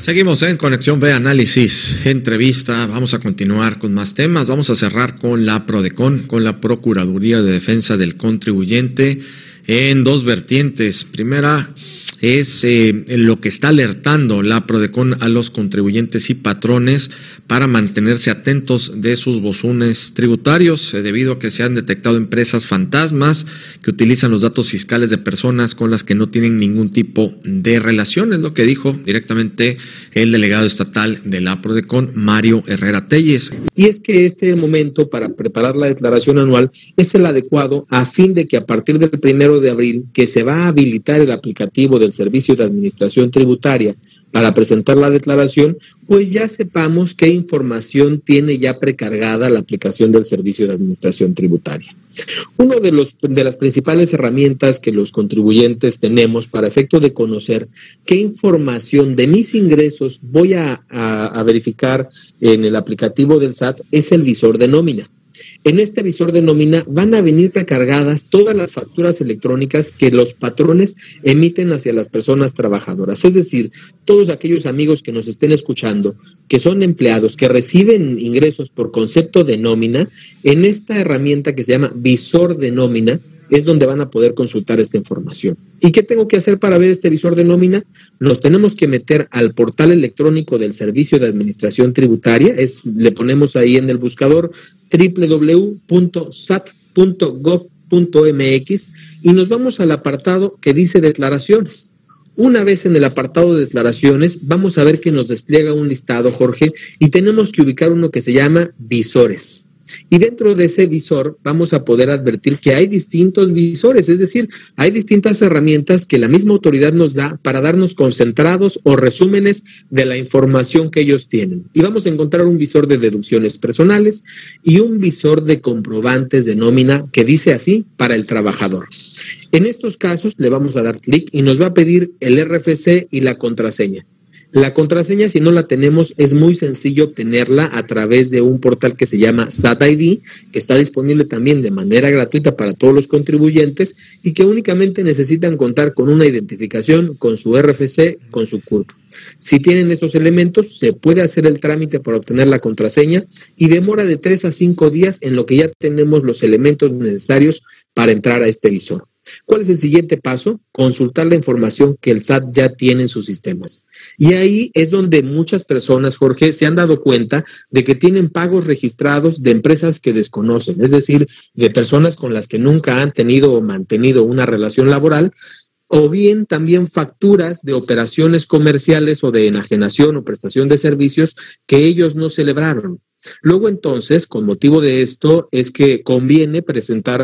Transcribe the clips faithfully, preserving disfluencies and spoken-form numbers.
Seguimos en Conexión B, análisis, entrevista. Vamos a continuar con más temas. Vamos a cerrar con la PRODECON, con la Procuraduría de Defensa del Contribuyente, en dos vertientes. Primera es eh, lo que está alertando la PRODECON a los contribuyentes y patrones para mantenerse atentos de sus buzones tributarios, eh, debido a que se han detectado empresas fantasmas que utilizan los datos fiscales de personas con las que no tienen ningún tipo de relación. Es lo que dijo directamente el delegado estatal de la PRODECON, Mario Herrera Telles. Y es que este momento para preparar la declaración anual es el adecuado a fin de que a partir del primero de abril, que se va a habilitar el aplicativo del Servicio de Administración Tributaria para presentar la declaración, pues ya sepamos qué información tiene ya precargada la aplicación del Servicio de Administración Tributaria. Una de, los, de las principales herramientas que los contribuyentes tenemos para efecto de conocer qué información de mis ingresos voy a, a, a verificar en el aplicativo del S A T es el visor de nómina. En este visor de nómina van a venir precargadas todas las facturas electrónicas que los patrones emiten hacia las personas trabajadoras. Es decir, todos aquellos amigos que nos estén escuchando, que son empleados, que reciben ingresos por concepto de nómina, en esta herramienta que se llama visor de nómina, es donde van a poder consultar esta información. ¿Y qué tengo que hacer para ver este visor de nómina? Nos tenemos que meter al portal electrónico del Servicio de Administración Tributaria, es, le ponemos ahí en el buscador doble u doble u doble u punto s a t punto gov punto m x y nos vamos al apartado que dice declaraciones. Una vez en el apartado de declaraciones, vamos a ver que nos despliega un listado, Jorge, y tenemos que ubicar uno que se llama visores. Y dentro de ese visor vamos a poder advertir que hay distintos visores, es decir, hay distintas herramientas que la misma autoridad nos da para darnos concentrados o resúmenes de la información que ellos tienen. Y vamos a encontrar un visor de deducciones personales y un visor de comprobantes de nómina que dice así para el trabajador. En estos casos le vamos a dar clic y nos va a pedir el R F C y la contraseña. La contraseña, si no la tenemos, es muy sencillo obtenerla a través de un portal que se llama S A T I D, que está disponible también de manera gratuita para todos los contribuyentes y que únicamente necesitan contar con una identificación, con su R F C, con su C U R P. Si tienen estos elementos, se puede hacer el trámite para obtener la contraseña y demora de tres a cinco días en lo que ya tenemos los elementos necesarios para entrar a este visor. ¿Cuál es el siguiente paso? Consultar la información que el S A T ya tiene en sus sistemas. Y ahí es donde muchas personas, Jorge, se han dado cuenta de que tienen pagos registrados de empresas que desconocen, es decir, de personas con las que nunca han tenido o mantenido una relación laboral, o bien también facturas de operaciones comerciales o de enajenación o prestación de servicios que ellos no celebraron. Luego entonces, con motivo de esto, es que conviene presentar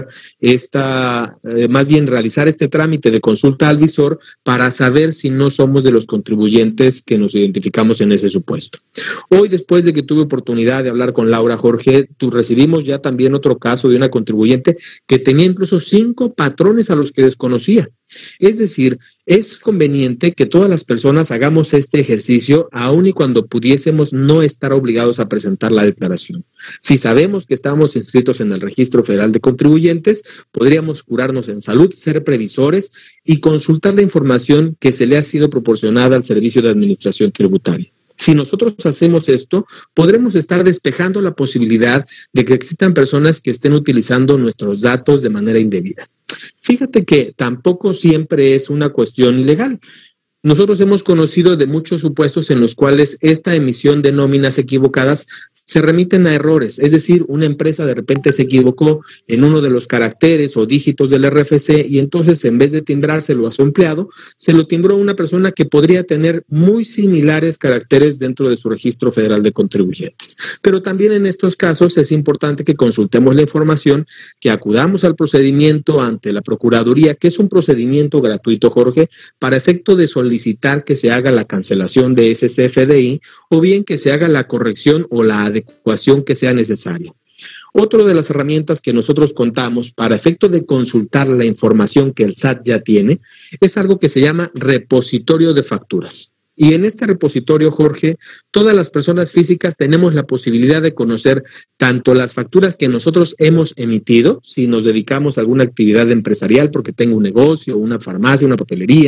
esta, eh, más bien realizar este trámite de consulta al visor para saber si no somos de los contribuyentes que nos identificamos en ese supuesto. Hoy, después de que tuve oportunidad de hablar con Laura, Jorge, tú recibimos ya también otro caso de una contribuyente que tenía incluso cinco patrones a los que desconocía. Es decir, es conveniente que todas las personas hagamos este ejercicio aun y cuando pudiésemos no estar obligados a presentar la declaración. Si sabemos que estamos inscritos en el Registro Federal de Contribuyentes, podríamos curarnos en salud, ser previsores y consultar la información que se le ha sido proporcionada al Servicio de Administración Tributaria. Si nosotros hacemos esto, podremos estar despejando la posibilidad de que existan personas que estén utilizando nuestros datos de manera indebida. Fíjate que tampoco siempre es una cuestión ilegal. Nosotros hemos conocido de muchos supuestos en los cuales esta emisión de nóminas equivocadas se remiten a errores, es decir, una empresa de repente se equivocó en uno de los caracteres o dígitos del R F C y entonces en vez de timbrárselo a su empleado, se lo timbró a una persona que podría tener muy similares caracteres dentro de su Registro Federal de Contribuyentes. Pero también en estos casos es importante que consultemos la información, que acudamos al procedimiento ante la Procuraduría, que es un procedimiento gratuito, Jorge, para efecto de solicitar solicitar que se haga la cancelación de ese C F D I o bien que se haga la corrección o la adecuación que sea necesaria. Otra de las herramientas que nosotros contamos para efecto de consultar la información que el S A T ya tiene es algo que se llama repositorio de facturas. Y en este repositorio, Jorge, todas las personas físicas tenemos la posibilidad de conocer tanto las facturas que nosotros hemos emitido, si nos dedicamos a alguna actividad empresarial porque tengo un negocio, una farmacia, una papelería,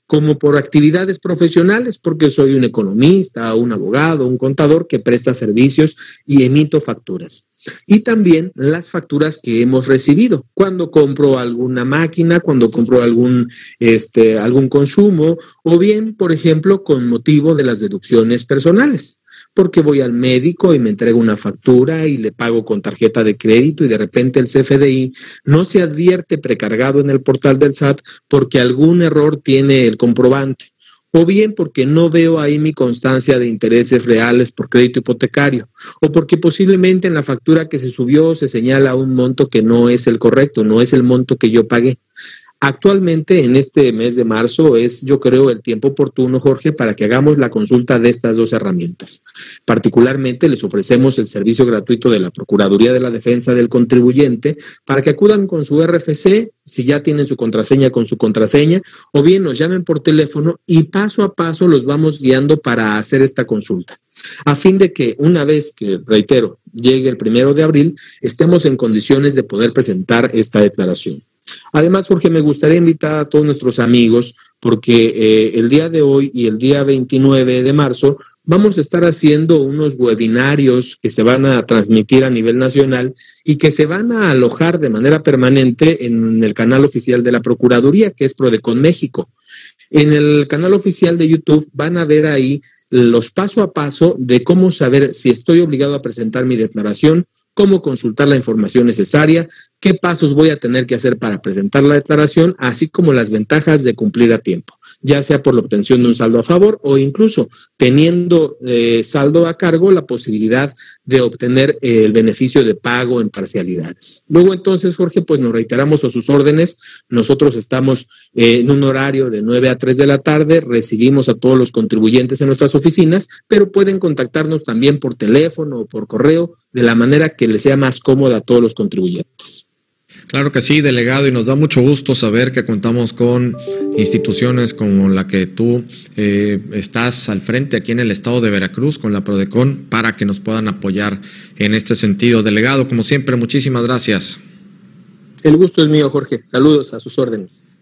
como por actividades profesionales, porque soy un economista, un abogado, un contador que presta servicios y emito facturas. Y también las facturas que hemos recibido, cuando compro alguna máquina, cuando compro algún, este, algún consumo, o bien, por ejemplo, con motivo de las deducciones personales. Porque voy al médico y me entrega una factura y le pago con tarjeta de crédito y de repente el C F D I no se advierte precargado en el portal del S A T porque algún error tiene el comprobante, o bien porque no veo ahí mi constancia de intereses reales por crédito hipotecario, o porque posiblemente en la factura que se subió se señala un monto que no es el correcto, no es el monto que yo pagué. Actualmente, en este mes de marzo, es, yo creo, el tiempo oportuno, Jorge, para que hagamos la consulta de estas dos herramientas. Particularmente, les ofrecemos el servicio gratuito de la Procuraduría de la Defensa del Contribuyente para que acudan con su R F C, si ya tienen su contraseña, con su contraseña, o bien nos llamen por teléfono y paso a paso los vamos guiando para hacer esta consulta, a fin de que una vez que, reitero, llegue el primero de abril, estemos en condiciones de poder presentar esta declaración. Además, Jorge, me gustaría invitar a todos nuestros amigos porque eh, el día de hoy y el día veintinueve de marzo vamos a estar haciendo unos webinarios que se van a transmitir a nivel nacional y que se van a alojar de manera permanente en el canal oficial de la Procuraduría, que es Prodecon México. En el canal oficial de YouTube van a ver ahí los paso a paso de cómo saber si estoy obligado a presentar mi declaración, cómo consultar la información necesaria, qué pasos voy a tener que hacer para presentar la declaración, así como las ventajas de cumplir a tiempo, ya sea por la obtención de un saldo a favor o incluso teniendo eh, saldo a cargo, la posibilidad de obtener eh, el beneficio de pago en parcialidades. Luego entonces, Jorge, pues nos reiteramos a sus órdenes. Nosotros estamos eh, en un horario de nueve a tres de la tarde, recibimos a todos los contribuyentes en nuestras oficinas, pero pueden contactarnos también por teléfono o por correo, de la manera que les sea más cómoda a todos los contribuyentes. Claro que sí, delegado, y nos da mucho gusto saber que contamos con instituciones como la que tú eh, estás al frente aquí en el estado de Veracruz, con la Prodecon, para que nos puedan apoyar en este sentido. Delegado, como siempre, muchísimas gracias. El gusto es mío, Jorge. Saludos, a sus órdenes.